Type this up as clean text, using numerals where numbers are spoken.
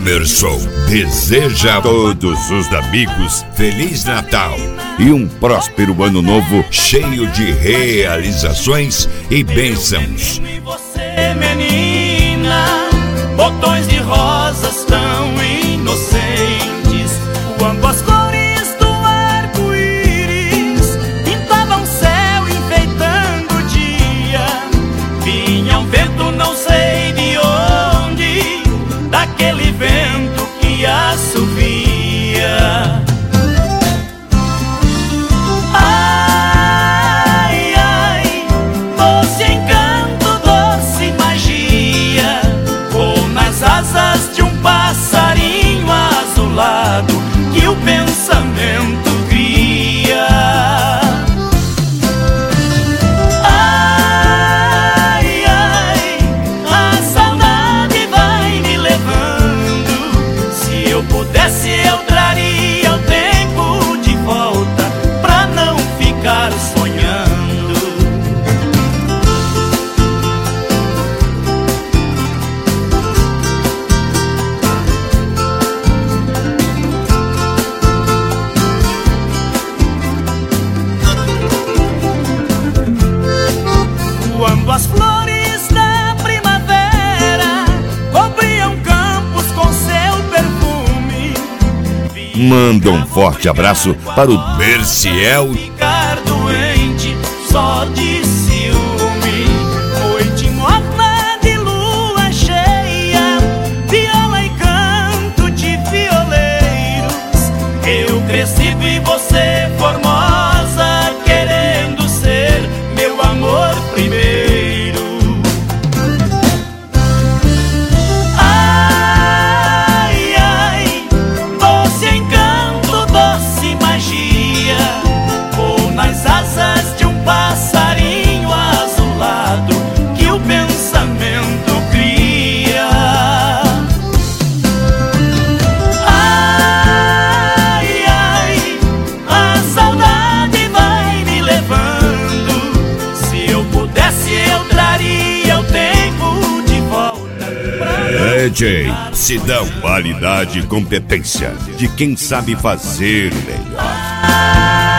Emerson deseja a todos os amigos Feliz Natal e um próspero ano novo cheio de realizações e bênçãos. Você, menina, botões de rosas tão inocentes, quando as cores do arco-íris pintavam o céu enfeitando o dia. Vinha um vento não sei de onde, daquele vento que assovia. Ai, ai, doce encanto, doce magia, ou nas asas de um passarinho azulado que o pensamento cria. Ai, ai, a saudade vai me levando. Se eu pudesse eu traria o tempo de volta pra não ficar sonhando. Quando as flores da primavera cobriam campos com seu perfume, Manda um forte abraço para o Berciel. ficar doente só de ciúme. Noite morna de lua cheia, viola e canto de violeiros. Eu cresci e você formosa, querendo ser meu amor primeiro. Ai, ai, doce encanto, doce magia, ou nas asas de um passarinho azulado que o pensamento cria. Ai, ai, a saudade vai me levando. Se eu pudesse eu traria o tempo de volta. DJ Sidão, qualidade e competência de quem sabe fazer o melhor.